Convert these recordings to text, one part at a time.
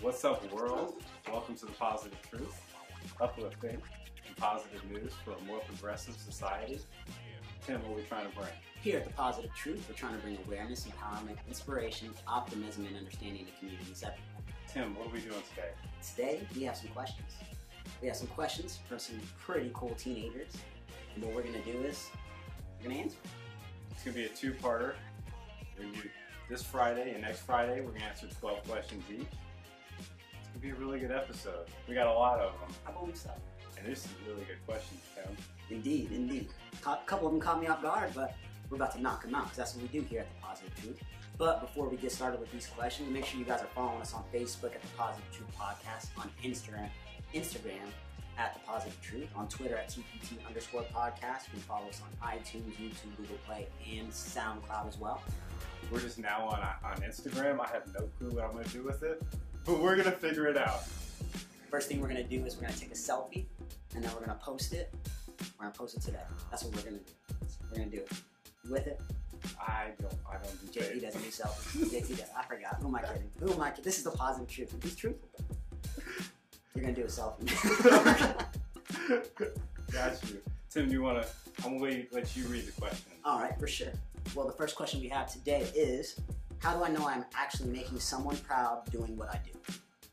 What's up, world? Welcome to The Positive Truth, uplifting and positive news for a more progressive society. Tim, what are we trying to bring? Here at The Positive Truth, we're trying to bring awareness, empowerment, inspiration, optimism, and understanding to communities everywhere. Tim, what are we doing today? Today, we have some questions. We have some questions from some pretty cool teenagers, and what we're going to do is, we're going to answer them. It's going to be a two-parter. We're going to do this Friday and next Friday. We're going to answer 12 questions each. It's going to be a really good episode. We got a lot of them. I believe so. And there's some really good questions, Tim. Indeed, indeed. A couple of them caught me off guard, but we're about to knock them out, because that's what we do here at The Positive Truth. But before we get started with these questions, make sure you guys are following us on Facebook at The Positive Truth Podcast, on Instagram at The Positive Truth, on Twitter at TPT_podcast. You can follow us on iTunes, YouTube, Google Play, and SoundCloud as well. We're just now on Instagram. I have no clue what I'm going to do with it, but we're going to figure it out. First thing we're going to do is we're going to take a selfie, and then we're going to post it. We're going to post it today. That's what we're going to do. We're going to do it. You with it? I don't do JT doesn't do selfies. JT does. I forgot. Who am I kidding? Who am I kidding? This is The Positive Truth. He's truthful. You're going to do a selfie. Got you. Tim, I'm going to let you read the question. All right, for sure. Well, the first question we have today is, how do I know I'm actually making someone proud doing what I do?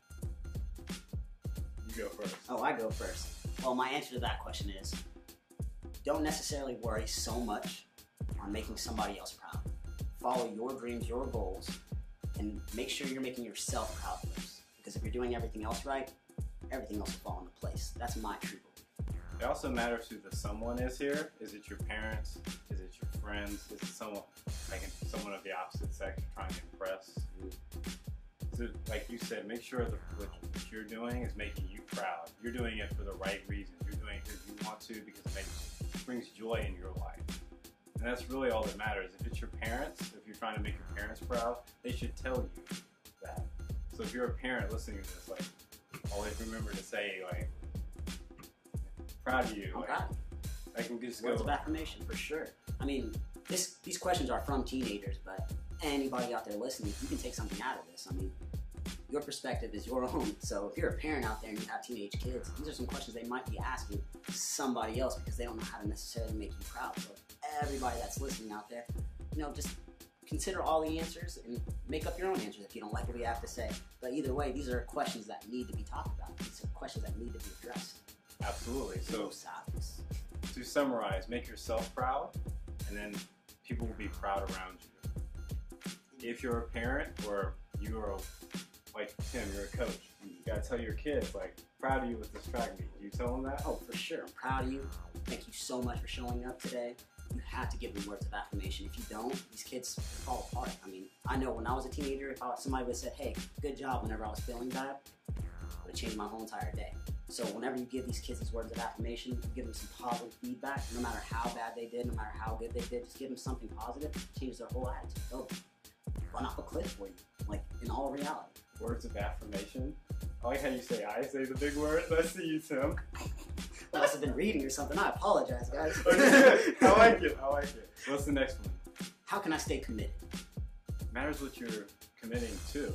You go first. Oh, I go first. Well, my answer to that question is, don't necessarily worry so much on making somebody else proud. Follow your dreams, your goals, and make sure you're making yourself proud first. Because if you're doing everything else right, everything else will fall into place. That's my true belief. It also matters who the someone is here. Is it your parents? Is it your friends? Is it someone of the opposite sex you're trying to impress? So, like you said, make sure that what you're doing is making you proud. You're doing it for the right reasons. You're doing it because you want to, because it brings joy in your life. And that's really all that matters. If it's your parents, if you're trying to make your parents proud, they should tell you that. So if you're a parent listening to this, always remember to say, proud of you. I can just Words of affirmation, for sure. I mean, these questions are from teenagers, but anybody out there listening, you can take something out of this. I mean, your perspective is your own. So if you're a parent out there and you have teenage kids, these are some questions they might be asking somebody else because they don't know how to necessarily make you proud. So everybody that's listening out there, just consider all the answers and make up your own answers if you don't like what we have to say. But either way, these are questions that need to be talked about. These are questions that need to be addressed. Absolutely. So to summarize, make yourself proud, and then people will be proud around you. If you're a parent or you're like Tim, you're a coach, you gotta tell your kids, proud of you with this track meet. Do you tell them that? Oh, for sure. I'm proud of you. Thank you so much for showing up today. You have to give them words of affirmation. If you don't, these kids fall apart. I mean, I know when I was a teenager, if somebody would have said, hey, good job whenever I was feeling bad, it would have changed my whole entire day. So whenever you give these kids these words of affirmation, you give them some positive feedback, no matter how bad they did, no matter how good they did, just give them something positive, change their whole attitude. They'll run off a cliff for you, in all reality. Words of affirmation. I like how you say the big words. Let's see you, Tim. I must have been reading or something. I apologize, guys. I like it. What's the next one? How can I stay committed? Matters what you're committing to.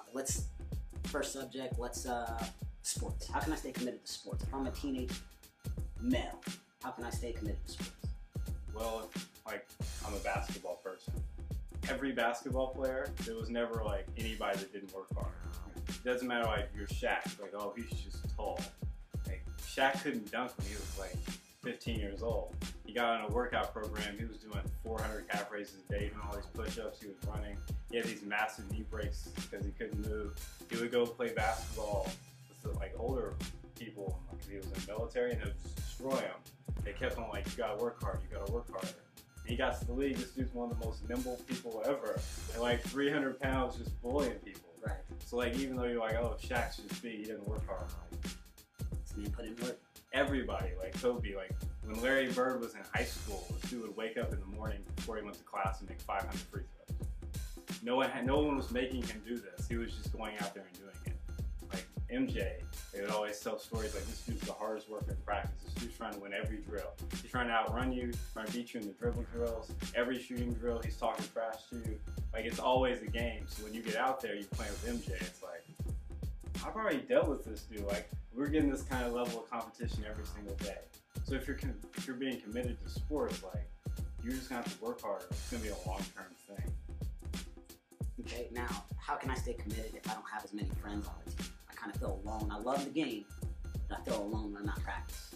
First subject, sports. How can I stay committed to sports? If I'm a teenage male, how can I stay committed to sports? Well, I'm a basketball person. Every basketball player, there was never anybody that didn't work hard. It doesn't matter you're Shaq, he's just tall. Shaq couldn't dunk when he was 15 years old. He got on a workout program. He was doing 400 calf raises a day, doing all these push-ups. He was running. He had these massive knee breaks because he couldn't move. He would go play basketball with older people because he was in the military, and it would just destroy him. They kept on you gotta work hard. You gotta work harder. And he got to the league. This dude's one of the most nimble people ever, and 300 pounds just bullying people. Right. So even though you're oh, Shaq's just big, he didn't work hard. So you put in work. Everybody, Kobe, when Larry Bird was in high school, this dude would wake up in the morning before he went to class and make 500 free throws. No one was making him do this. He was just going out there and doing it. MJ, they would always tell stories this dude's the hardest worker in practice. This dude's trying to win every drill. He's trying to outrun you, trying to beat you in the dribble drills. Every shooting drill, he's talking trash to you. It's always a game. So when you get out there, you're playing with MJ, it's I've already dealt with this, dude. Like, we're getting this kind of level of competition every single day. So if you're being committed to sports, like, you're just gonna have to work harder. It's gonna be a long-term thing. Okay, now, how can I stay committed if I don't have as many friends on the team? I kind of feel alone. I love the game, but I feel alone when I'm not practicing.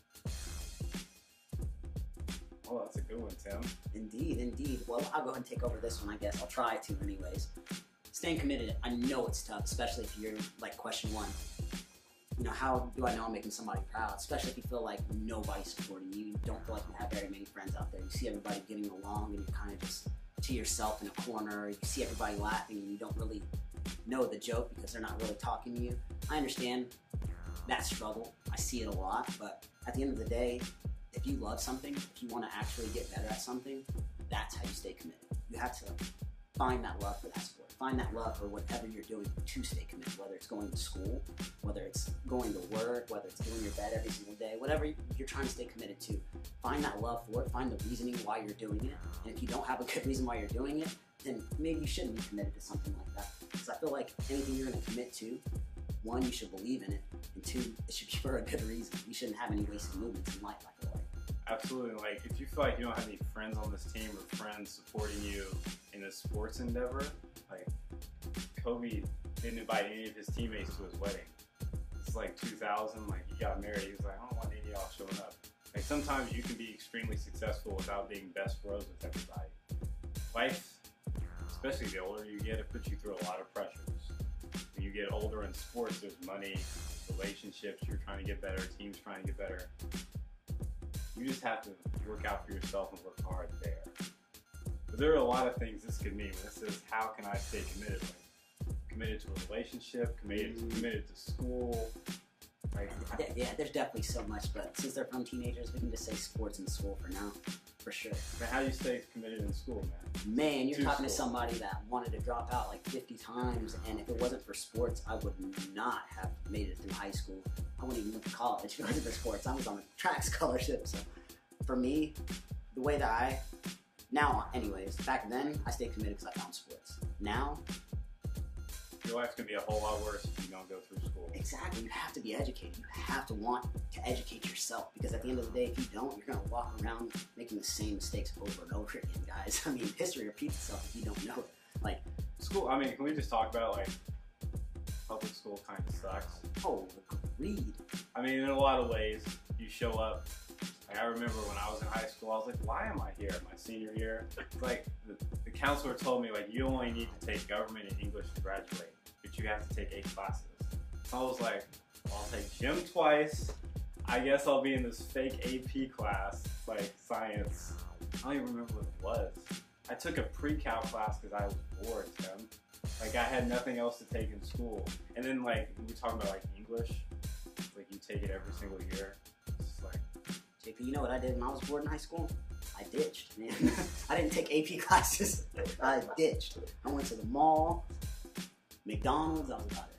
Oh, that's a good one, Tim. Indeed, indeed. Well, I'll go ahead and take over this one, I guess. I'll try to anyways. Staying committed, I know it's tough, especially if you're like question one. You know, how do I know I'm making somebody proud? Especially if you feel like nobody's supporting you. You don't feel like you have very many friends out there. You see everybody getting along and you're kind of just to yourself in a corner. You see everybody laughing and you don't really know the joke because they're not really talking to you. I understand that struggle. I see it a lot, but at the end of the day, if you love something, if you want to actually get better at something, that's how you stay committed. You have to find that love for that sport. Find that love for whatever you're doing to stay committed, whether it's going to school, whether it's going to work, whether it's doing your bed every single day, whatever you're trying to stay committed to. Find that love for it. Find the reasoning why you're doing it. And if you don't have a good reason why you're doing it, then maybe you shouldn't be committed to something like that. Because I feel like anything you're going to commit to, one, you should believe in it, and two, it should be for a good reason. You shouldn't have any wasted movements in life, I feel like. Absolutely. Like, if you feel like you don't have any friends on this team or friends supporting you in a sports endeavor, like, Kobe didn't invite any of his teammates to his wedding. It's like 2000, like, he got married. He was like, I don't want any of y'all showing up. Like, sometimes you can be extremely successful without being best bros with everybody. Life, especially the older you get, it puts you through a lot of pressures. When you get older in sports, there's money, relationships, you're trying to get better, teams trying to get better. You just have to work out for yourself and work hard there. But there are a lot of things this could mean. When it says, how can I stay committed? Like, committed to a relationship, committed to school. Like, yeah, there's definitely so much, but since they're from teenagers, we can just say sports and school for now, for sure. Man, how do you stay committed in school, man? Man, you're talking to somebody that wanted to drop out like 50 times, and if it wasn't for sports, I would not have made it through high school. I wouldn't even went to college if it wasn't for sports. I was on a track scholarship, so for me, the way that anyways, back then, I stayed committed because I found sports. Now, your life's going to be a whole lot worse if you don't go through school. Exactly. You have to be educated. You have to want to educate yourself, because at the end of the day, if you don't, you're going to walk around making the same mistakes over and over again, guys. I mean, history repeats itself if you don't know it. Like, school, I mean, can we just talk about, like, public school kind of sucks? Oh, agreed. I mean, in a lot of ways, you show up. Like, I remember when I was in high school, I was like, why am I here my senior year? Like, the counselor told me, like, you only need to take government and English to graduate, but you have to take 8 classes. So I was like, well, I'll take gym twice. I guess I'll be in this fake AP class, like science. I don't even remember what it was. I took a pre-cal class because I was bored, Tim. Like, I had nothing else to take in school. And then, like, we talking about, like, English. It's like, you take it every single year. It's like, JP, you know what I did when I was bored in high school? I ditched, man. I didn't take AP classes. I ditched. I went to the mall, McDonald's, that was about it.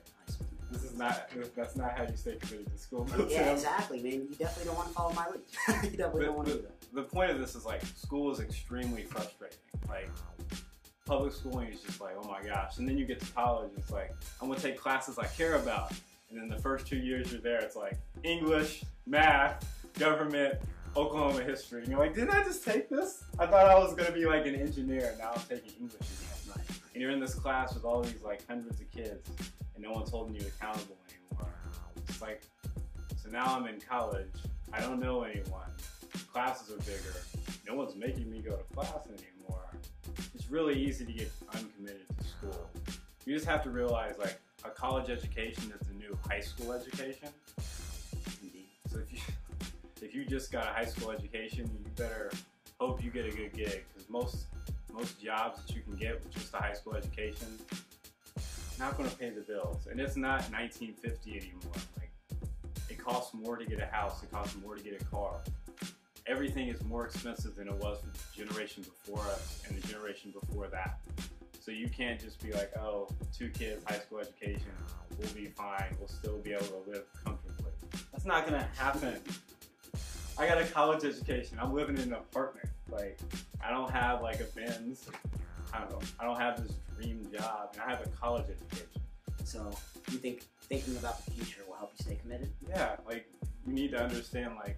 That's not how you stay committed to school. Yeah, exactly, man. You definitely don't want to follow my lead. You definitely don't want to do that. The point of this is, like, school is extremely frustrating. Like, public schooling is just like, oh my gosh. And then you get to college, it's like, I'm going to take classes I care about. And then the first 2 years you're there, it's like English, math, government, Oklahoma history. And you're like, didn't I just take this? I thought I was going to be like an engineer, and now I'm taking English again. Right. And you're in this class with all these, like, hundreds of kids, and no one's holding you accountable anymore. It's like, so now I'm in college. I don't know anyone. Classes are bigger. No one's making me go to class anymore. It's really easy to get uncommitted to school. You just have to realize, like, a college education is the new high school education. Indeed. So if you just got a high school education, you better hope you get a good gig, because most jobs that you can get with just a high school education, not going to pay the bills. And it's not 1950 anymore. Like, it costs more to get a house. It costs more to get a car. Everything is more expensive than it was for the generation before us and the generation before that. So you can't just be like, oh, 2 kids, high school education, we'll be fine. We'll still be able to live comfortably. That's not going to happen. I got a college education. I'm living in an apartment. Like, I don't have, like, a Benz. I don't have this dream job, and I have a college education. So you think thinking about the future will help you stay committed. Yeah, like you need to understand like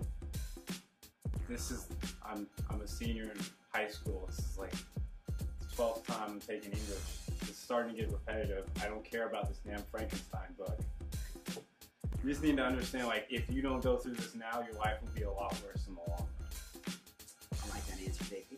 I'm a senior in high school. This is like the 12th time I'm taking English. It's starting to get repetitive. I don't care about this damn Frankenstein book. You just need to understand like if you don't go through this now, your life will be a lot worse in the long run. I like that answer, Davey.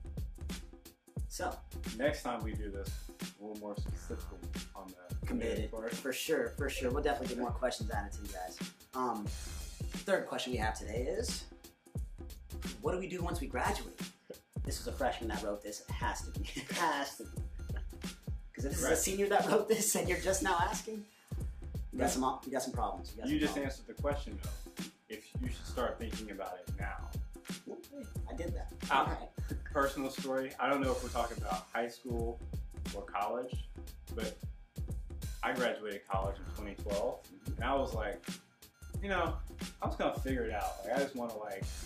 So Next time we do this, a little more specifically on the committed part. for sure. We'll definitely get more questions added to you guys. Third question we have today is, what do we do once we graduate? This was a freshman that wrote this. It has to be. It has to be. Because if this is a senior that wrote this and you're just now asking, you got some problems. You just answered the question though. If you should start thinking about it now. I did that. All right. Personal story. I don't know if we're talking about high school or college, but I graduated college in 2012, and I was like, you know, I'm just gonna figure it out. Like I just want to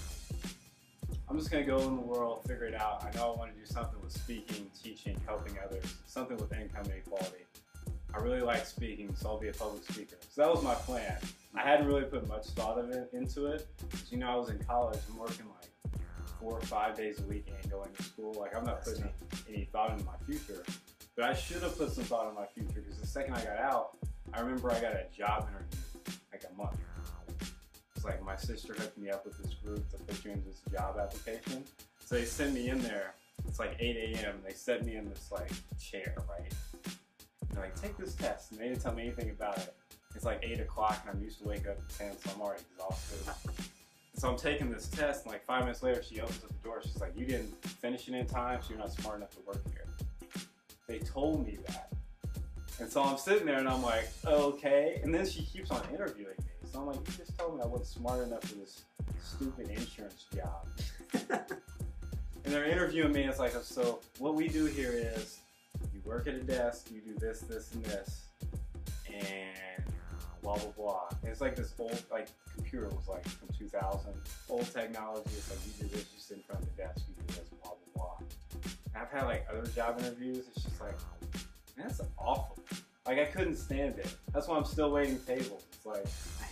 I'm just gonna go in the world, figure it out. I know I want to do something with speaking, teaching, helping others, something with income inequality. I really like speaking, so I'll be a public speaker. So that was my plan. I hadn't really put much thought of it into it. Because, you know, I was in college and working like 4 or 5 days a week and going to school. Like I'm not putting any thought into my future. But I should have put some thought in my future because the second I got out, I remember I got a job interview like a month. It's like my sister hooked me up with this group to put you in this job application. So they sent me in there. It's like 8 a.m. and they set me in this like chair, right? And they're like, take this test. And they didn't tell me anything about it. It's like 8 o'clock and I'm used to wake up at 10, so I'm already exhausted. So I'm taking this test and like 5 minutes later she opens up the door. She's like, you didn't finish it in time, so you're not smart enough to work here. They told me that. And so I'm sitting there and I'm like, okay. And then she keeps on interviewing me. So I'm like, you just told me I wasn't smart enough for this stupid insurance job. And they're interviewing me. It's like, so what we do here is you work at a desk, you do this, this, and this, and blah, blah, blah. And it's like this old, like, computer was like from 2000. Old technology. It's like you do this, you sit in front of the desk, you do this, blah, blah, blah. And I've had like other job interviews. It's just like, man, that's awful. Like I couldn't stand it. That's why I'm still waiting tables. It's like,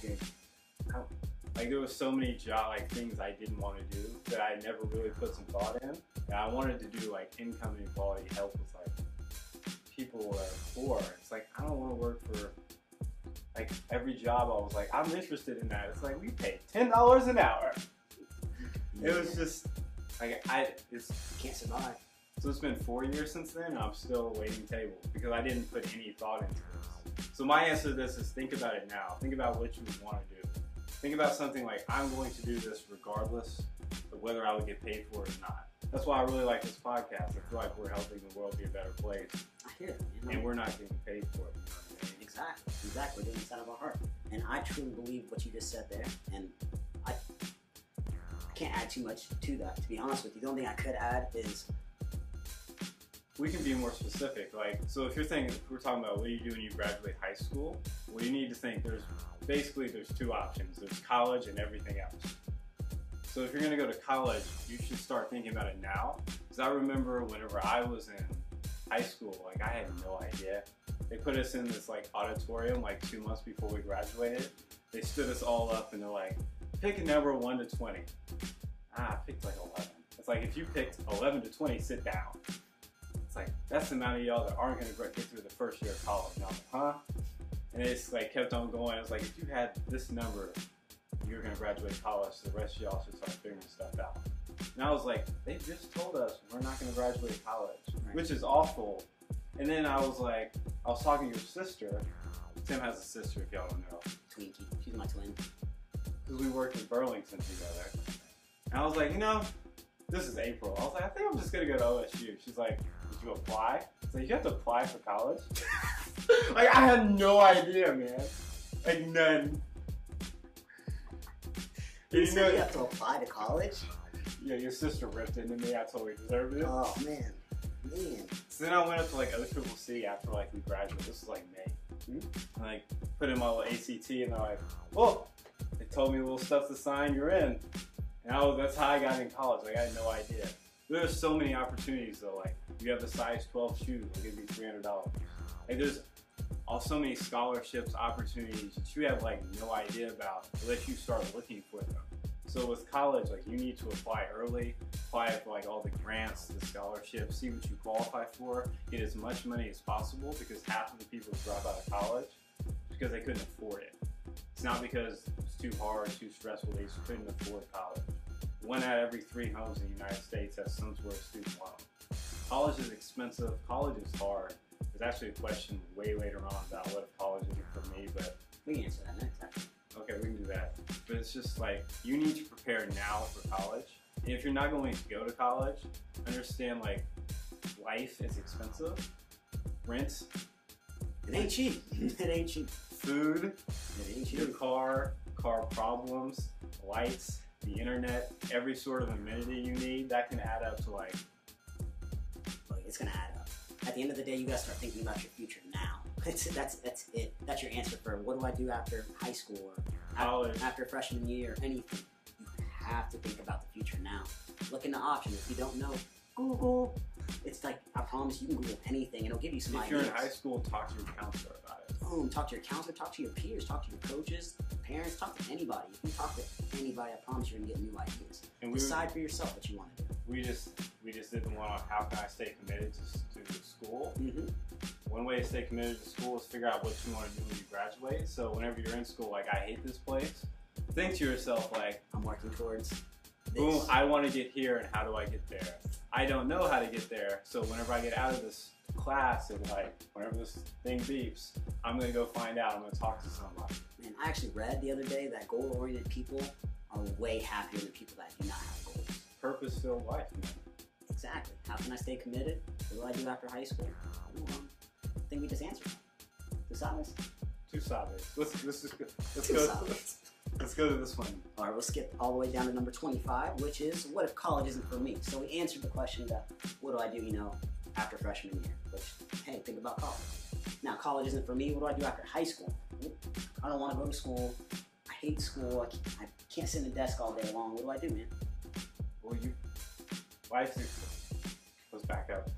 like there was so many things I didn't want to do that I never really put some thought in. And I wanted to do like income inequality, help with like people that are poor. It's like I don't want to work for like every job. I was like, I'm interested in that. It's like we pay $10 an hour. It was just like can't survive. So it's been 4 years since then, and I'm still waiting tables because I didn't put any thought into this. So my answer to this is think about it now. Think about what you would want to do. Think about something like, I'm going to do this regardless of whether I would get paid for it or not. That's why I really like this podcast. I feel like we're helping the world be a better place. I hear it. You know? And we're not getting paid for it. You know what I mean? Exactly. We're doing this out of our heart. And I truly believe what you just said there. And I can't add too much to that, to be honest with you. The only thing I could add is we can be more specific. Like, so if we're talking about what do you do when you graduate high school, well, you need to think there's 2 options. There's college and everything else. So if you're going to go to college, you should start thinking about it now. Because I remember whenever I was in high school, like I had no idea. They put us in this like auditorium like 2 months before we graduated. They stood us all up and they're like, pick a number 1 to 20. I picked like 11. It's like if you picked 11 to 20, sit down. It's like, that's the amount of y'all that aren't going to get through the first year of college. And I was like, huh? And it just like kept on going. It was like, if you had this number, you're going to graduate college. The rest of y'all should start figuring stuff out. And I was like, they just told us we're not going to graduate college, right. Which is awful. And then I was like, I was talking to your sister. Tim has a sister, if y'all don't know. Twinkie. She's my twin. Because we worked in Burlington together. And I was like, you know, this is April. I was like, I think I'm just going to go to OSU. She's like, did you apply? It's like, you have to apply for college? Like, I had no idea, man. Like, none. You have to apply to college? Yeah, your sister ripped into me. I totally deserved it. Oh, man. So then I went up to like OCCC after like we graduated. This was like May. And like put in my little ACT and they're like, well, they told me little stuff to sign, you're in. And that's how I got in college. Like I had no idea. There's so many opportunities though. Like you have the size 12 shoes, they'll give you $300. Like there's so many scholarships, opportunities that you have like no idea about unless you start looking for them. So with college, like you need to apply early, apply for like all the grants, the scholarships, see what you qualify for, get as much money as possible because half of the people who drop out of college because they couldn't afford it. It's not because it's too hard, too stressful, they just couldn't afford college. 1 out of every 3 homes in the United States has some sort of student loan. College is expensive, college is hard. There's actually a question way later on about what if college isn't for me, but We can answer that next time. okay, we can do that. But it's just like, you need to prepare now for college. And if you're not going to go to college, understand like, life is expensive. Rent, It ain't cheap. It ain't cheap. food, It ain't your cheap. car problems, lights, the internet, every sort of amenity you need, that can add up to like, Look, it's gonna add up. At the end of the day, you gotta start thinking about your future now. That's it. That's your answer for what do I do after high school or College. after freshman year or anything. You have to think about the future now. Look into options. If you don't know, Google. It's like, I promise you can Google anything and it'll give you some if ideas. you're in high school, talk to your counselor about it. Boom, talk to your counselor, talk to your peers, talk to your coaches, parents, talk to anybody. If you talk to anybody, I promise you're gonna get new ideas. And we Decide for yourself what you want to do. we just did the one on how can I stay committed to school. Mm-hmm. One way to stay committed to school is figure out what you want to do when you graduate. So whenever you're in school, like I hate this place, think to yourself like, I'm working towards this. boom, I want to get here, and how do I get there? I don't know how to get there, so whenever I get out of this class and like whenever this thing beeps, I'm gonna go find out. I'm gonna talk to somebody. Man, I actually read the other day that goal-oriented people are way happier than people that do not have goals. Purpose-filled life, man. Exactly. How can I stay committed? What do I do after high school? I think we just answered that. Decides. 2 sides. Let's Two go. sides. Let's go to this one. All right, we'll skip all the way down to number 25, which is, what if college isn't for me? So we answered the question that, what do I do, after freshman year? Which, hey, think about college. Now, college isn't for me. What do I do after high school? I don't want to go to school. I hate school. I can't sit in a desk all day long. What do I do, man? Well, life goes back up.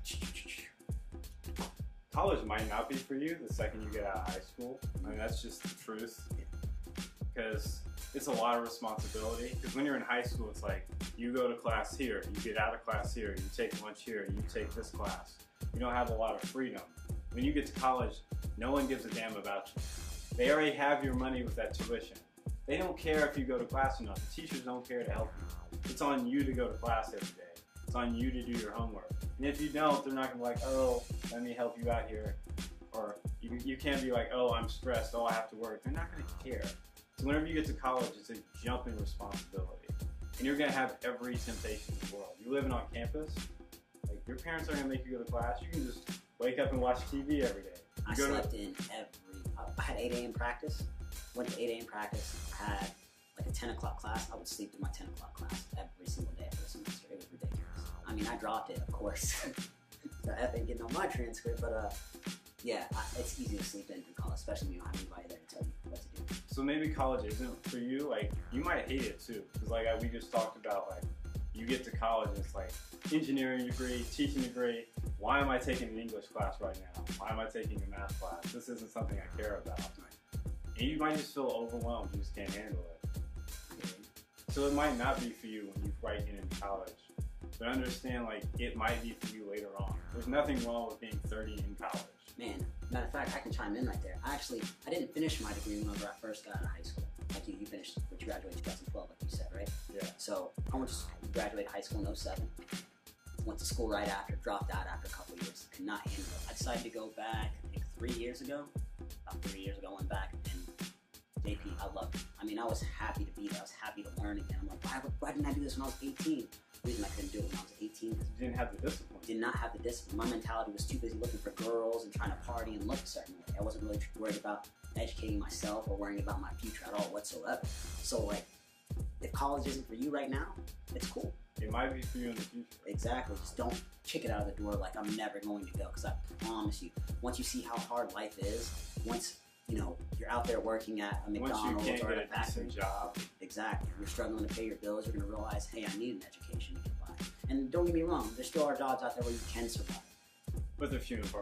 College might not be for you the second you get out of high school. I mean, that's just the truth. Because it's a lot of responsibility. Because when you're in high school, it's like, you go to class here, you get out of class here, you take lunch here, you take this class. You don't have a lot of freedom. When you get to college, no one gives a damn about you. They already have your money with that tuition. They don't care if you go to class or not. The teachers don't care to help you. It's on you to go to class every day. It's on you to do your homework. And if you don't, they're not going to be like, oh, let me help you out here. Or you can't be like, oh, I'm stressed, oh, I have to work. They're not going to care. So whenever you get to college, it's a jump in responsibility. And you're going to have every temptation in the world. You're living on campus. Like, your parents aren't going to make you go to class. You can just wake up and watch TV every day. I slept in I had 8 a.m. practice. Went to 8 a.m. practice. I had like a 10 o'clock class. I would sleep through my 10 o'clock class every single day for the semester. It was ridiculous. I mean, I dropped it, of course. The F ain't getting on my transcript, but yeah, it's easy to sleep in through college, especially when you don't have anybody there to tell you what to do. So maybe college isn't for you. Like, you might hate it too. Because like we just talked about, like, you get to college and it's like, engineering degree, teaching degree. Why am I taking an English class right now? Why am I taking a math class? This isn't something I care about. And you might just feel overwhelmed. You just can't handle it. So it might not be for you when you right get into college. But understand, like, it might be for you later on. There's nothing wrong with being 30 in college. Man, matter of fact, I can chime in right there. I didn't finish my degree whenever I first got out of high school. Like you finished, but you graduated in 2012, like you said, right? Yeah. So I went to graduate high school in 07. Went to school right after, dropped out after a couple years. Could not handle it. I decided to go back, I think 3 years ago. About 3 years ago, I went back, and JP, I loved it. I mean, I was happy to be there. I was happy to learn again. I'm like, why didn't I do this when I was 18? The reason I couldn't do it when I was 18 You didn't have the discipline. did not have the discipline. My mentality was too busy looking for girls and trying to party and look a certain way. I wasn't really worried about educating myself or worrying about my future at all whatsoever. So, like, if college isn't for you right now, it's cool. It might be for you in the future. Exactly. Just don't kick it out of the door like I'm never going to go. Because I promise you, once you see how hard life is, once you're out there working at a McDonald's Once you can't or get at a factory, decent job. exactly, you're struggling to pay your bills, you're going to realize, hey, I need an education to get by. And don't get me wrong, there still are jobs out there where you can survive. But they're few and far between.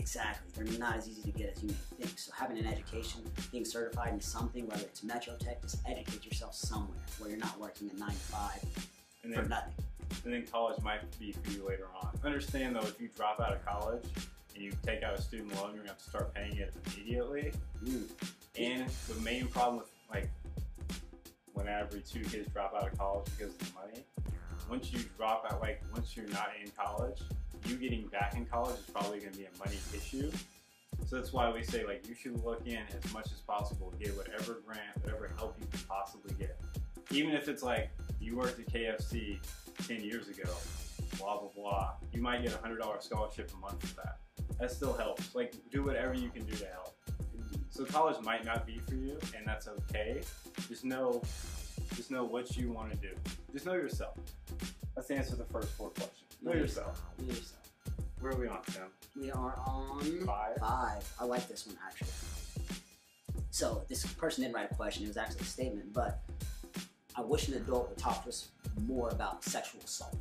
Exactly. They're not as easy to get as you may think. So having an education, being certified in something, whether it's Metro Tech, just educate yourself somewhere where you're not working a 9 to 5 for nothing. And then college might be for you later on. Understand though, if you drop out of college and you take out a student loan, you're going to have to start paying it immediately. And the main problem with like whenever 2 kids drop out of college because of the money, once you drop out, like once you're not in college, you getting back in college is probably going to be a money issue. So that's why we say like you should look in as much as possible, get whatever grant, whatever help you can possibly get. Even if it's like you worked at KFC 10 years ago, blah, blah, blah. You might get a $100 scholarship a month for that. That still helps. Like, do whatever you can do to help. So college might not be for you, and that's okay. Just know what you want to do. Just know yourself. Let's answer the first 4 questions. Know yourself. Know yourself. Where are we on, Tim? We are on 5. I like this one, actually. So, this person didn't write a question. It was actually a statement, but I wish an adult would talk to us more about sexual assault.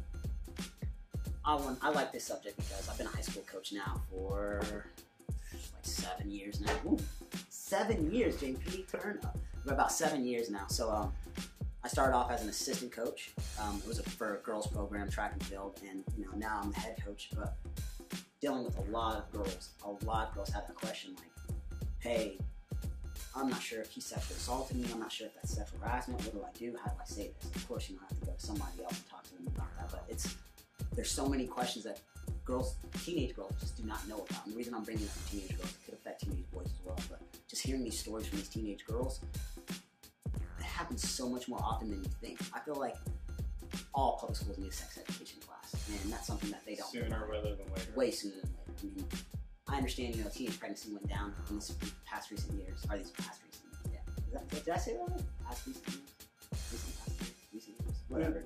I like this subject because I've been a high school coach now for like 7 years now. Ooh, 7 years, JP, turn up. For about 7 years now. So I started off as an assistant coach. It was for a girls program, track and field, and now I'm the head coach. But dealing with a lot of girls have that question like, hey, I'm not sure if he sexually assaulted me. I'm not sure if that's sexual harassment. What do I do? How do I say this? Of course, I have to go to somebody else and talk to them about that. But there's so many questions that teenage girls just do not know about. And the reason I'm bringing up the teenage girls, it could affect teenage boys as well. But just hearing these stories from these teenage girls, it happens so much more often than you think. I feel like all public schools need a sex education class, and that's something that they don't. Sooner rather than later. Way sooner than later. I mean, I understand, teenage pregnancy went down in these past recent years. Or these past recent years, yeah. Did I say that right? Past recent years? Recent years? Whatever.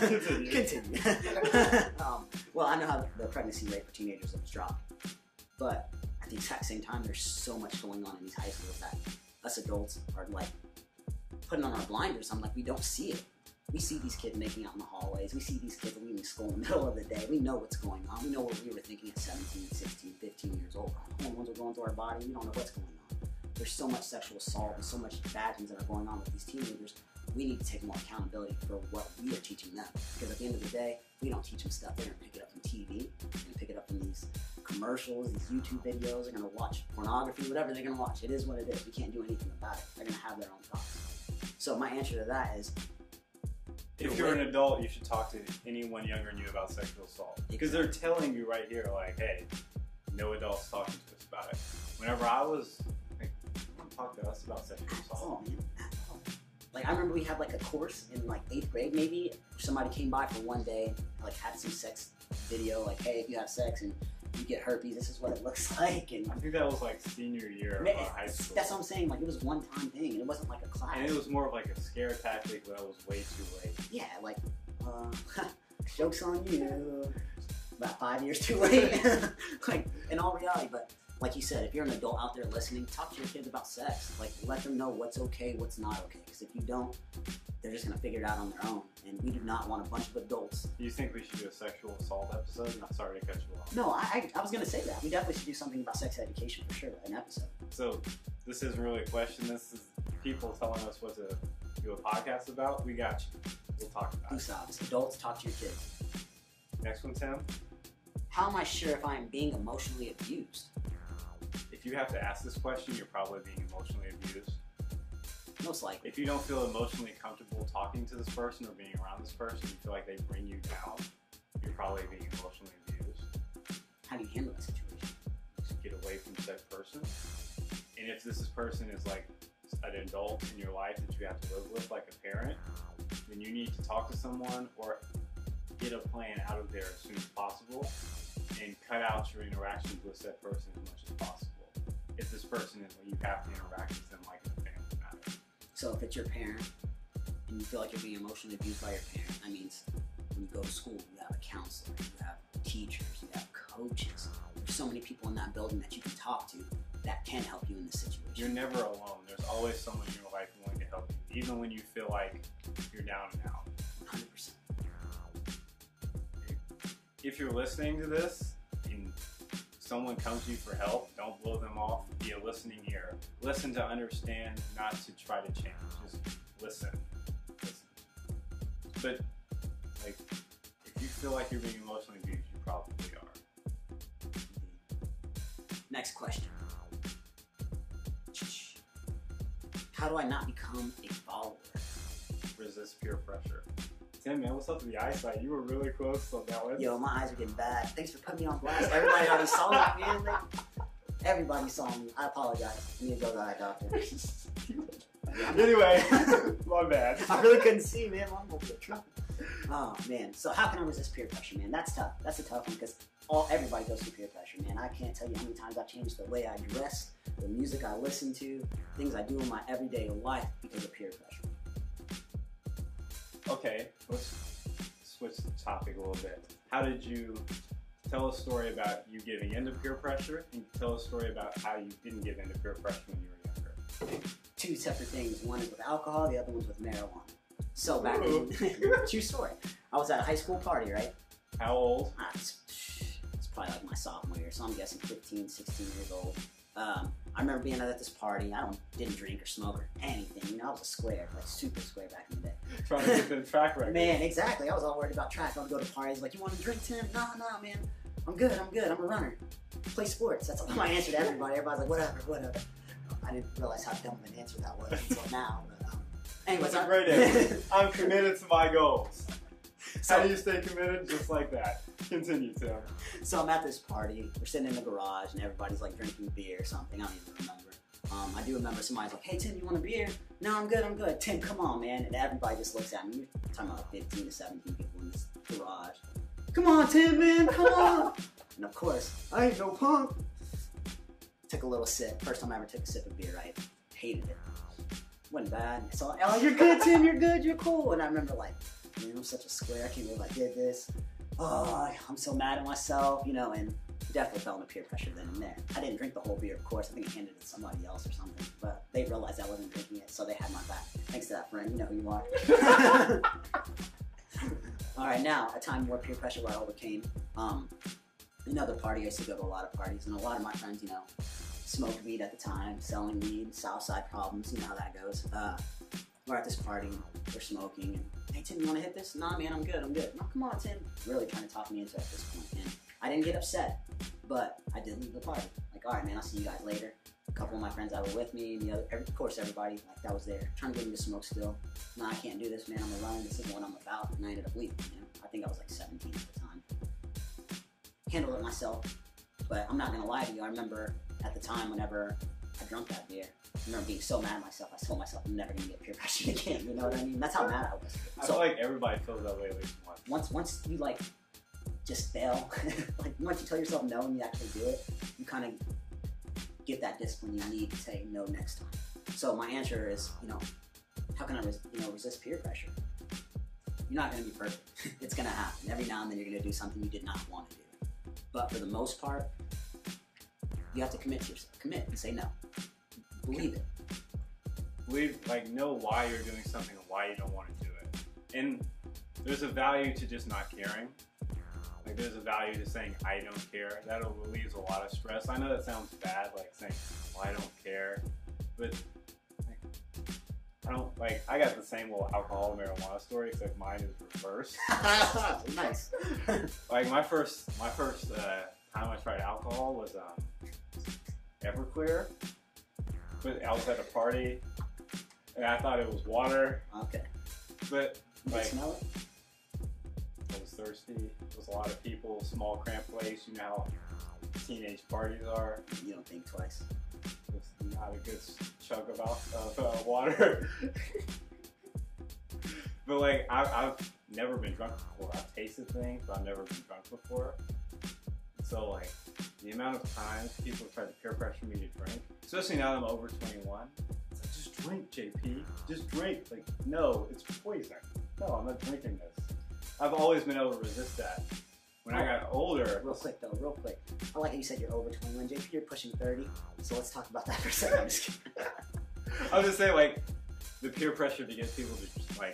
Continue. Well, I know how the pregnancy rate for teenagers has dropped. But at the exact same time, there's so much going on in these high schools that us adults are like putting on our blinders. I'm like, we don't see it. We see these kids making out in the hallways. We see these kids leaving school in the middle of the day. We know what's going on. We know what we were thinking at 17, 16, 15 years old. Hormones are going through our body. We don't know what's going on. There's so much sexual assault and so much bad things that are going on with these teenagers. We need to take more accountability for what we are teaching them. Because at the end of the day, we don't teach them stuff. They're going to pick it up from TV. They're going to pick it up from these commercials, these YouTube videos. They're going to watch pornography, whatever they're going to watch. It is what it is. We can't do anything about it. They're going to have their own thoughts. So my answer to that is, if you're an adult, you should talk to anyone younger than you about sexual assault. Because they're telling you right here, like, hey, no adults talking to us about it. Whenever I was, like, talk to us about sexual assault. Oh, man. Like, I remember we had, like, a course in, like, 8th grade, maybe. Somebody came by for one day, like, had some sex video, like, hey, if you have sex and you get herpes, this is what it looks like. And I think that was, like, senior year of high school. That's what I'm saying. Like, it was a one-time thing, and it wasn't, like, a class. And it was more of, like, a scare tactic that was way too late. Yeah, like, joke's on you. About 5 years too late. Like, in all reality, but like you said, if you're an adult out there listening, talk to your kids about sex. Like, let them know what's okay, what's not okay. Because if you don't, they're just going to figure it out on their own. And we do not want a bunch of adults. Do you think we should do a sexual assault episode? I'm sorry to cut you off. No, I was going to say that. We definitely should do something about sex education for sure, an episode. So, this isn't really a question. This is people telling us what to do a podcast about. We got you. We'll talk about it. Usogs, adults, talk to your kids. Next one, Tim. How am I sure if I am being emotionally abused? If you have to ask this question, you're probably being emotionally abused. Most likely. If you don't feel emotionally comfortable talking to this person or being around this person, you feel like they bring you down, you're probably being emotionally abused. How do you handle that situation? Just get away from said person. And if this person is like an adult in your life that you have to live with, like a parent, then you need to talk to someone or get a plan out of there as soon as possible and cut out your interactions with said person as much as possible. If this person is, you have to interact with them like a family matter. So if it's your parent and you feel like you're being emotionally abused by your parent, that means when you go to school, you have a counselor, you have teachers, you have coaches. There's so many people in that building that you can talk to that can help you in this situation. You're never alone. There's always someone in your life willing to help you, even when you feel like you're down and out. 100%. If you're listening to this, and someone comes to you for help, don't blow them off. Be a listening ear. Listen to understand, not to try to change. Just listen. But like, if you feel like you're being emotionally abused, you probably are. Next question. How do I not become a follower? Resist peer pressure. Tim, man, what's up with the eyesight? You were really close on that one. Yo, my eyes are getting bad. Thanks for putting me on blast. Everybody already saw me, man. Everybody saw me. I apologize. I need to go to the eye doctor. Anyway, my bad. I really couldn't see, man. I'm over the truck. Oh, man. So how can I resist peer pressure, man? That's tough. That's a tough one because everybody goes through peer pressure, man. I can't tell you how many times I've changed the way I dress, the music I listen to, things I do in my everyday life because of peer pressure. Okay, let's switch the topic a little bit. How did you tell a story about you giving into peer pressure, and tell a story about how you didn't give into peer pressure when you were younger? Two separate things. One is with alcohol, the other one's with marijuana. So back in, true story. I was at a high school party, right? How old? It's probably like my sophomore year, so I'm guessing 15, 16 years old. I remember being at this party. I didn't drink or smoke or anything. You know, I was a square, like super square back in the day. Trying to get the track record. Man, exactly. I was all worried about track. I would go to parties like, you want to drink, Tim? No, man. I'm good. I'm a runner. Play sports. That's my answer to everybody. Everybody's like, whatever. I didn't realize how dumb of an answer that was until now. But, anyways, that's a great answer. I'm committed to my goals. How do you stay committed? Just like that. Continue, Tim. So I'm at this party. We're sitting in the garage, and everybody's like drinking beer or something. I don't even remember. I do remember somebody's like, "Hey, Tim, you want a beer?" "No, I'm good. Tim, come on, man." And everybody just looks at me. We're talking about like 15 to 17 people in this garage. "Come on, Tim, man, come on." And of course, I ain't no punk. Took a little sip. First time I ever took a sip of beer, right? Hated it. Wasn't bad. So, "Oh, you're good, Tim. You're good. You're cool." And I remember like, man, I'm such a square. I can't believe I did this. Oh, I'm so mad at myself, you know, and definitely fell into peer pressure then and there. I didn't drink the whole beer, of course. I think I handed it to somebody else or something, but they realized I wasn't drinking it, so they had my back. Thanks to that friend. You know who you are. All right, now, a time more peer pressure where I overcame. Another party. I used to go to a lot of parties, and a lot of my friends, you know, smoked weed at the time, selling weed, Southside problems, you know how that goes. We're at this party, we're smoking, and, "Hey, Tim, you want to hit this?" "Nah, man, I'm good. "No, come on, Tim." Really trying to talk me into it at this point, and I didn't get upset, but I did leave the party. Like, all right, man, I'll see you guys later. A couple of my friends that were with me, and of course, everybody like that was there, trying to get me to smoke still. "Nah, I can't do this, man. I'm alone. This isn't what I'm about." And I ended up leaving, you know? I think I was like 17 at the time. Handled it myself, but I'm not going to lie to you. I remember at the time whenever I drank that beer, I remember being so mad at myself. I told myself I'm never going to get peer pressure again. You know what I mean? That's how mad I was. I feel like everybody feels that way at least once. Once you like just fail, like once you tell yourself no and you actually do it, you kind of get that discipline you need to say no next time. So my answer is, you know, how can I resist peer pressure? You're not going to be perfect. It's going to happen. Every now and then you're going to do something you did not want to do. But for the most part, you have to commit to yourself. Commit and say no. Believe it. Know why you're doing something and why you don't want to do it. And there's a value to just not caring. Like, there's a value to saying, "I don't care." That relieves a lot of stress. I know that sounds bad, like saying, "Well, I don't care." But I got the same little alcohol and marijuana story, except mine is reversed. Nice. Like my first time I tried alcohol was Everclear, but I was at a party and I thought it was water. Okay. But Did you smell it? I was thirsty. There was a lot of people, small cramped place. You know how teenage parties are. You don't think twice. It's not a good chunk of water. But like I've never been drunk before. I've tasted things, but I've never been drunk before. So like the amount of times people try to peer pressure me to drink, especially now that I'm over 21, it's like, "Just drink, JP. Just drink." Like, no, it's poison. No, I'm not drinking this. I've always been able to resist that. When I got older... Real quick. I like how you said you're over 21. JP, you're pushing 30, so let's talk about that for a second. I'm just kidding. I was just saying, like, the peer pressure to get people to just, like, stop doing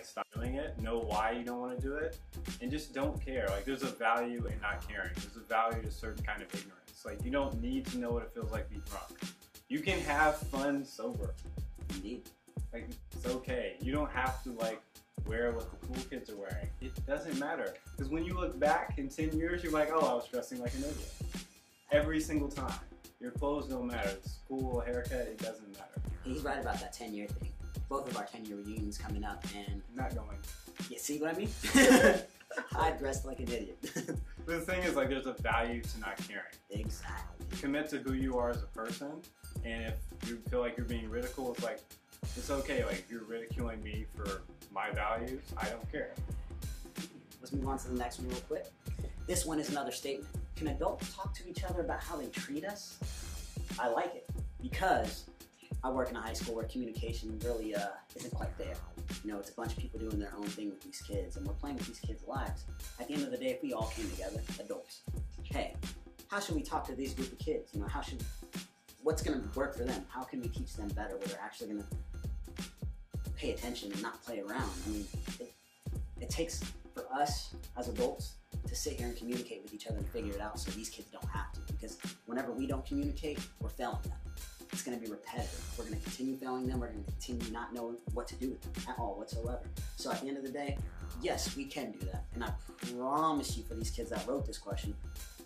doing it, know why you don't want to do it, and just don't care. Like, there's a value in not caring. There's a value to a certain kind of ignorance. Like, you don't need to know what it feels like to be drunk. You can have fun sober. Indeed. Like, it's okay. You don't have to, like, wear what the cool kids are wearing. It doesn't matter. Because when you look back in 10 years, you're like, oh, I was dressing like an idiot. Every single time. Your clothes don't matter. The school, haircut, it doesn't matter. He's right about that 10-year thing. Both of our 10-year reunions coming up, and... Not going. Yeah, see what I mean? I dressed like an idiot. But the thing is, like, there's a value to not caring. Exactly. Commit to who you are as a person, and if you feel like you're being ridiculed, it's like, it's okay. Like, if you're ridiculing me for my values, I don't care. Let's move on to the next one real quick. This one is another statement. Can adults talk to each other about how they treat us? I like it because I work in a high school where communication really isn't quite there. You know, it's a bunch of people doing their own thing with these kids, and we're playing with these kids' lives. At the end of the day, if we all came together, adults, hey, how should we talk to these group of kids? You know, what's going to work for them? How can we teach them better where they're actually going to pay attention and not play around? I mean, it takes for us as adults to sit here and communicate with each other and figure it out so these kids don't have to. Because whenever we don't communicate, we're failing them. It's going to be repetitive. We're going to continue failing them. We're going to continue not knowing what to do with them at all whatsoever. So at the end of the day, yes, we can do that. And I promise you, for these kids that wrote this question,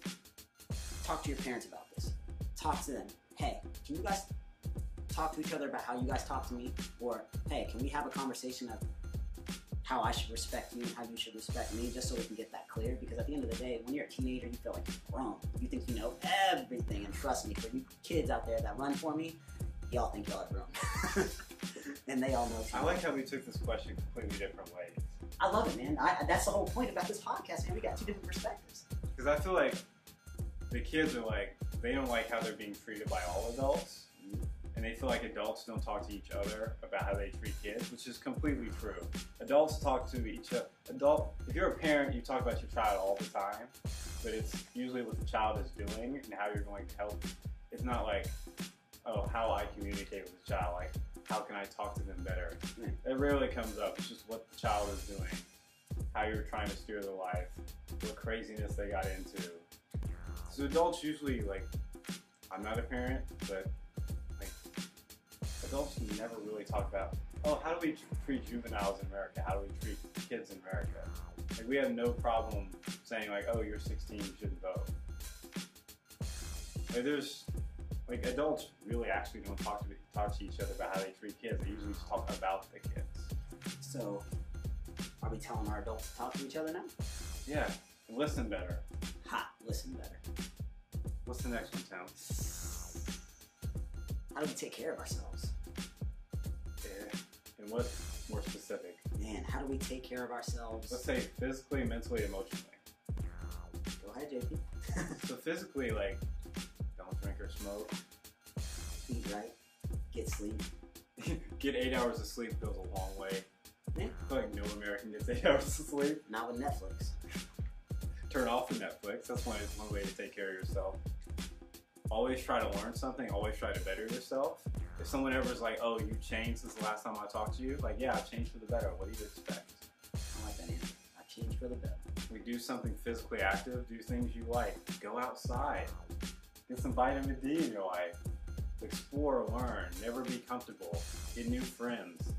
talk to your parents about this. Talk to them. Hey, can you guys talk to each other about how you guys talk to me? Or, hey, can we have a conversation of how I should respect you and how you should respect me, just so we can get that clear? Because at the end of the day, when you're a teenager, you feel like you're grown. You think you know everything, and trust me, for you kids out there that run for me, y'all think y'all are grown. And they all know too. I like how we took this question completely different ways. I love it, man. That's the whole point about this podcast, man. We got two different perspectives. Because I feel like the kids are like, they don't like how they're being treated by all adults. And they feel like adults don't talk to each other about how they treat kids, which is completely true. Adults talk to each other. If you're a parent, you talk about your child all the time, but it's usually what the child is doing and how you're going to help. It's not like, oh, how I communicate with the child, like, how can I talk to them better? It rarely comes up. It's just what the child is doing, how you're trying to steer their life, what craziness they got into. So adults usually, like, I'm not a parent, but adults never really talk about, oh, how do we treat juveniles in America? How do we treat kids in America? Like, we have no problem saying, like, oh, you're 16, you shouldn't vote. Like, adults really actually don't talk to each other about how they treat kids. They usually just talk about the kids. So, are we telling our adults to talk to each other now? Yeah, and listen better. Ha, listen better. What's the next one, Tom? How do we take care of ourselves? Yeah. And what more specific? Man, how do we take care of ourselves? Let's say physically, mentally, emotionally. Go ahead, JP. So physically, like, don't drink or smoke. Eat right. Get sleep. Get 8 hours of sleep goes a long way. Yeah. I feel like no American gets 8 hours of sleep. Not with Netflix. Turn off the Netflix. That's one way to take care of yourself. Always try to learn something. Always try to better yourself. If someone ever is like, oh, you changed since the last time I talked to you, like, yeah, I've changed for the better. What do you expect? I like that answer. I've changed for the better. We do something physically active. Do things you like. Go outside. Get some vitamin D in your life. Explore, learn. Never be comfortable. Get new friends.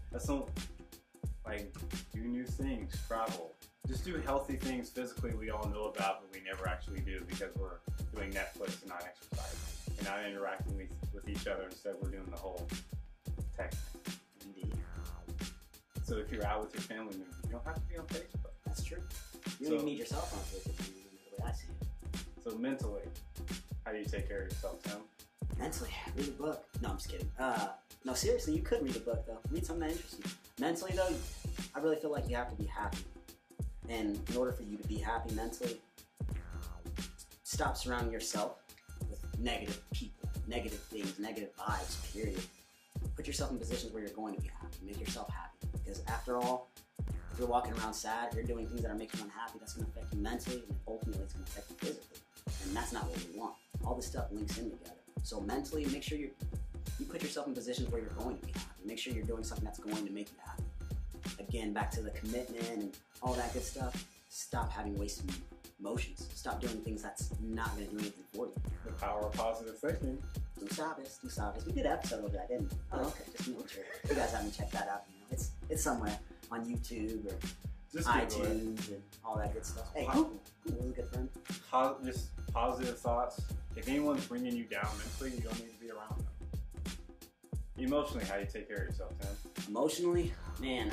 Do new things. Travel. Just do healthy things physically we all know about, but we never actually do because we're doing Netflix and not exercising and not interacting with each other. Instead, we're doing the whole texting. Indeed. So if you're out with your family members, you don't have to be on Facebook. That's true. You don't even need yourself on Facebook, the way I see it. So mentally, how do you take care of yourself, Tim? Mentally, read a book. No, I'm just kidding. No, seriously, you could read a book, though. Read something that interests you. Mentally, though, I really feel like you have to be happy. And in order for you to be happy mentally, stop surrounding yourself with negative people, negative things, negative vibes, period. Put yourself in positions where you're going to be happy. Make yourself happy. Because after all, if you're walking around sad, if you're doing things that are making you unhappy, that's going to affect you mentally, and ultimately it's going to affect you physically. And that's not what we want. All this stuff links in together. So mentally, make sure you put yourself in positions where you're going to be happy. Make sure you're doing something that's going to make you happy. again, back to the commitment and all that good stuff. Stop having wasted emotions. Stop doing things that's not going to do anything for you. The power of positive thinking. Do sabes. We did an episode of that, didn't we? Oh, okay. Just making sure. If you guys haven't checked that out, it's somewhere on YouTube or Just iTunes and all that good stuff. Hey, Google was a good friend. Just positive thoughts. If anyone's bringing you down mentally, you don't need to be around them. Emotionally, how do you take care of yourself, Tim? Emotionally, man,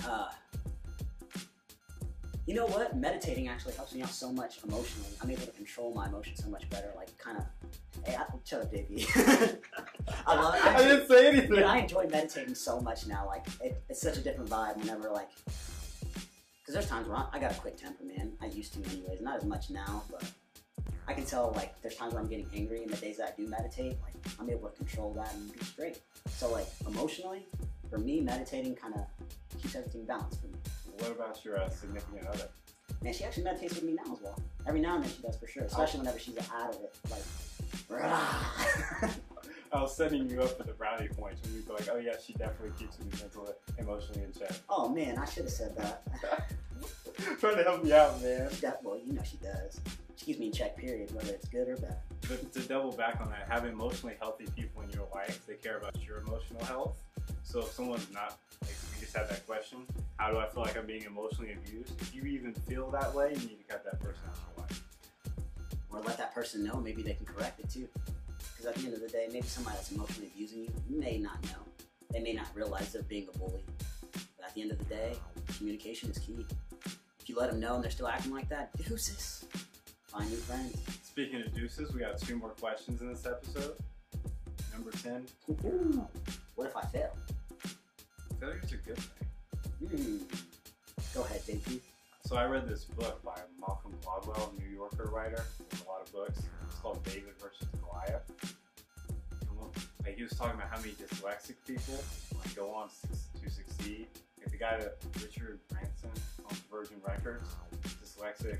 you know what? Meditating actually helps me out so much emotionally. I'm able to control my emotions so much better. Like, kind of, hey, shut up, JP. I didn't say anything. Dude, I enjoy meditating so much now. Like, it's such a different vibe whenever, like, because there's times where I got a quick temper, man. I used to anyways. Not as much now, but I can tell, like, there's times where I'm getting angry, and the days that I do meditate, like, I'm able to control that and be straight. So, like, emotionally, for me, meditating kind of keeps everything balanced for me. What about your significant other? Man, she actually meditates with me now as well. Every now and then she does for sure, especially whenever she's out of it. Like, I was setting you up for the brownie points when you'd be like, oh yeah, she definitely keeps me mentally, emotionally in check. Oh man, I should have said that. Trying to help me out, man. Well, you know she does. She keeps me in check, period, whether it's good or bad. But to double back on that, having emotionally healthy people in your life, they care about your emotional health. So if someone's not, like, we just had that question, how do I feel like I'm being emotionally abused? If you even feel that way, you need to cut that person out of your life. Or let that person know, maybe they can correct it too. Because at the end of the day, maybe somebody that's emotionally abusing you may not know. They may not realize they're being a bully. But at the end of the day, communication is key. If you let them know and they're still acting like that, deuces. Find new friends. Speaking of deuces, we got 2 more questions in this episode. Number 10. Ooh. What if I fail? Failure's a good thing. Go ahead, JP. So I read this book by Malcolm Gladwell, a New Yorker writer. There's a lot of books. It's called David versus Goliath. Like, he was talking about how many dyslexic people like go on to succeed. Like the guy that Richard Branson owns Virgin Records, dyslexic.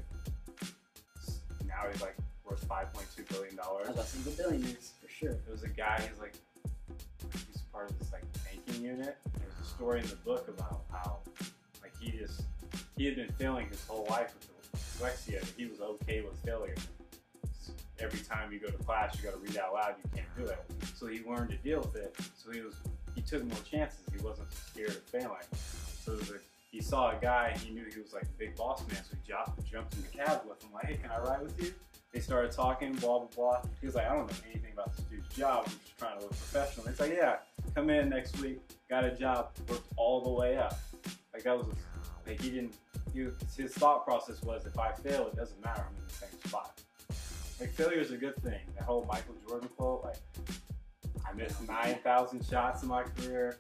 Now he's like worth $5.2 billion. I was about to say the billionaires, for sure. There was a guy, he's part of this like banking unit. There's a story in the book about how like he had been failing his whole life with dyslexia, but he was okay with failure. Every time you go to class, you got to read out loud. You can't do it. So he learned to deal with it. So he took more chances. He wasn't scared of failing. So he saw a guy, and he knew he was like a big boss man. So he jumped in the cab with him, like, hey, can I ride with you? They started talking, blah blah blah. He was like, I don't know anything about this dude's job. I'm just trying to look professional. He's like, yeah, come in next week. Got a job. Worked all the way up. Like that was like his thought process was, if I fail, it doesn't matter. I'm in the same spot. Like, failure is a good thing. That whole Michael Jordan quote, like, I missed 9,000 shots in my career.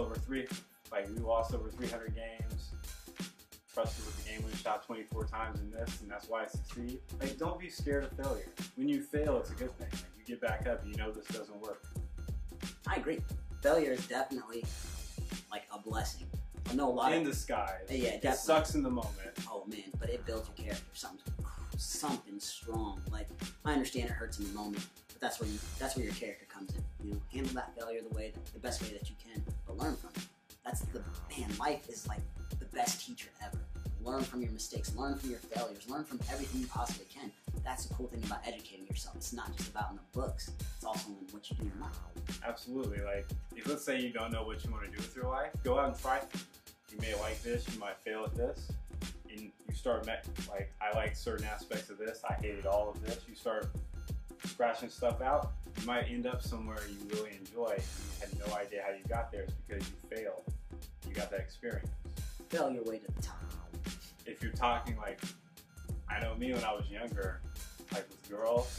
We lost over 300 games. Trusted with the game-winning shot 24 times in this, and that's why I succeed. Like, don't be scared of failure. When you fail, it's a good thing. Like, you get back up, you know this doesn't work. I agree. Failure is definitely like a blessing. I know a lot in disguise. Yeah, definitely. It sucks in the moment. Oh man, but it builds your character. Something strong. Like, I understand it hurts in the moment, but that's where your character comes in. You know, handle that failure the best way that you can, but learn from it. Life is like the best teacher ever. Learn from your mistakes, learn from your failures, learn from everything you possibly can. That's the cool thing about educating yourself. It's not just about in the books, it's also in what you do in life. Absolutely. Like, if let's say you don't know what you want to do with your life, go out and try things. You may like this, you might fail at this. And you start, like, I like certain aspects of this, I hated all of this. You start scratching stuff out, you might end up somewhere you really enjoy. You had no idea how you got there. It's because you failed. You got that experience. Fail your way to the top. If you're talking, like, I know me when I was younger, like with girls.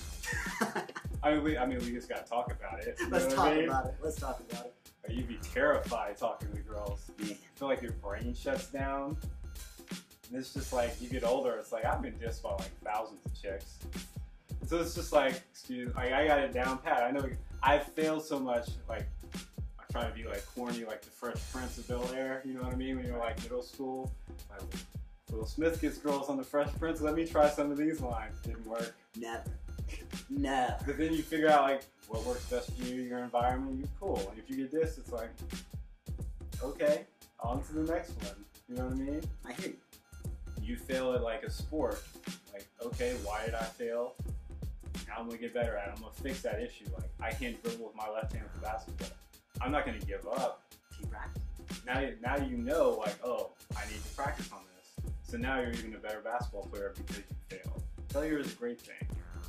I mean, we just gotta talk about it. Let's talk about it. Or you'd be terrified talking to girls. Yeah. You feel like your brain shuts down. And it's just like, you get older, it's like, I've been dissed by like thousands of chicks. So it's just like, I got it down pat. I know I've failed so much, like, I try to be like corny, like the Fresh Prince of Bel-Air, you know what I mean? When you're like middle school, like, Will Smith gets girls on the Fresh Prince, let me try some of these lines. Didn't work. Never. No. But then you figure out like what works best for you, your environment, you're cool. And if you get this, it's like, okay, on to the next one. You know what I mean? I hear you. You fail at like a sport, like, okay, why did I fail? Now I'm gonna get better at it. I'm gonna fix that issue. Like, I can't dribble with my left hand for basketball. I'm not gonna give up. Keep practicing. Now you know, like, oh, I need to practice on this. So now you're even a better basketball player because you failed. Failure is a great thing.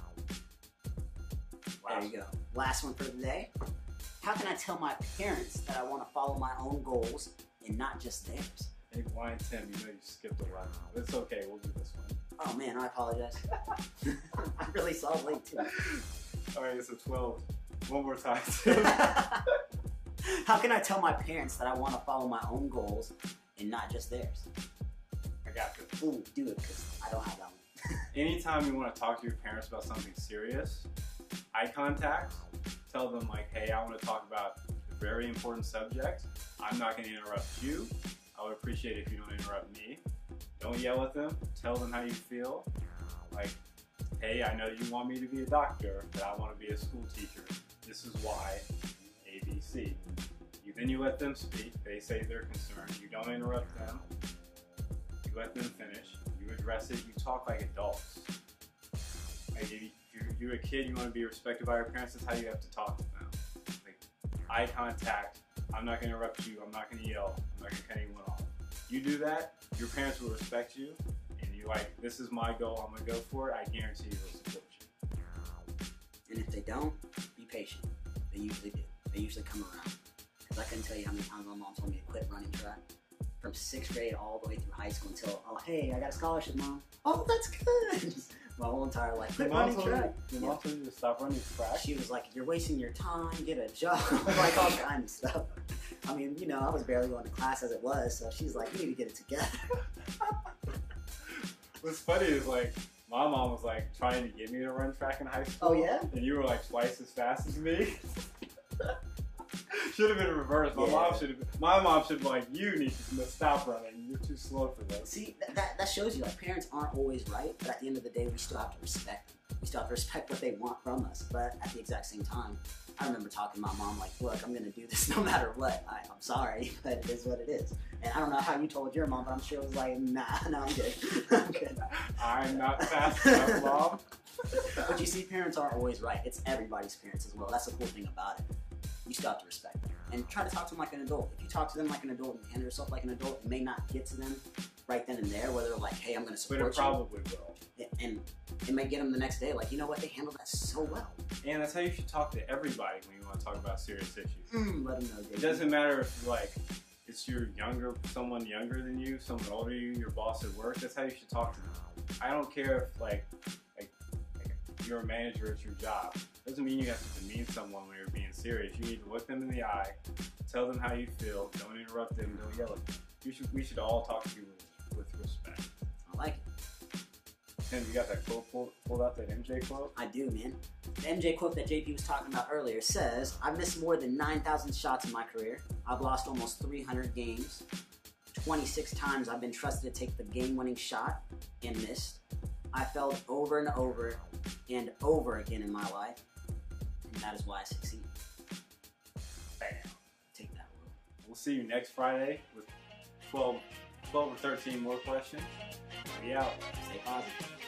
There you go. Last one for today. How can I tell my parents that I want to follow my own goals and not just theirs? Hey, Blind Tim, you know you skipped a lot. It's okay, we'll do this one. Oh man, I apologize. I really saw it late too. Alright, it's a 12. One more time, Tim. How can I tell my parents that I want to follow my own goals and not just theirs? I got this. Ooh, do it, because I don't have that one. Anytime you want to talk to your parents about something serious, eye contact, tell them like, hey, I want to talk about a very important subject. I'm not going to interrupt you. I would appreciate it if you don't interrupt me. Don't yell at them. Tell them how you feel. Like, hey, I know you want me to be a doctor, but I want to be a school teacher. This is why, A, B, C. Then you let them speak. They say their concern. You don't interrupt them. You let them finish. You address it. You talk like adults. Like if you're a kid, you want to be respected by your parents. That's how you have to talk to them. Like eye contact. I'm not going to interrupt you. I'm not going to yell. I'm not going to cut anyone off. You do that, your parents will respect you, and you're like, this is my goal. I'm going to go for it. I guarantee you they'll support you. And if they don't, be patient. They usually do. They usually come around. Because I couldn't tell you how many times my mom told me to quit running track. From 6th grade all the way through high school until, oh, hey, I got a scholarship, Mom. Oh, that's good. My whole entire life. Quit running track. Your mom told you to stop running track? She was like, you're wasting your time, get a job, like all kinds of stuff. I mean, you know, I was barely going to class as it was, so she's like, you need to get it together. What's funny is like, my mom was like trying to get me to run track in high school. Oh yeah? And you were like twice as fast as me. Should have been reversed. My mom should have like, you need to stop running. You're too slow for this. See, that shows you like parents aren't always right, but at the end of the day, we still have to respect them. We still have to respect what they want from us. But at the exact same time, I remember talking to my mom like, look, I'm going to do this no matter what. I'm sorry, but it is what it is. And I don't know how you told your mom, but I'm sure it was like, nah, no, I'm good. I'm good. I'm not fast enough, Mom. But you see, parents aren't always right. It's everybody's parents as well. That's the cool thing about it. You still have to respect them. And try to talk to them like an adult. If you talk to them like an adult and handle yourself like an adult, it may not get to them right then and there, where they're like, hey, I'm going to support you. But it probably will. And it may get them the next day, like, you know what, they handled that so well. And that's how you should talk to everybody when you want to talk about serious issues. Let them know, David. It doesn't matter if, like, it's someone younger than you, someone older than you, your boss at work. That's how you should talk to them. I don't care if, like you're a manager at your job. It doesn't mean you have to demean someone when you're being serious. You need to look them in the eye, tell them how you feel, don't interrupt them, don't yell at them. We should all talk to you with respect. I like it. Tim, you got that quote pulled out, that MJ quote? I do, man. The MJ quote that JP was talking about earlier says, I've missed more than 9,000 shots in my career. I've lost almost 300 games. 26 times I've been trusted to take the game-winning shot and missed. I failed over and over and over again in my life, and that is why I succeed. Bam. Take that. We'll see you next Friday with 12 or 13 more questions. Be out. Stay positive.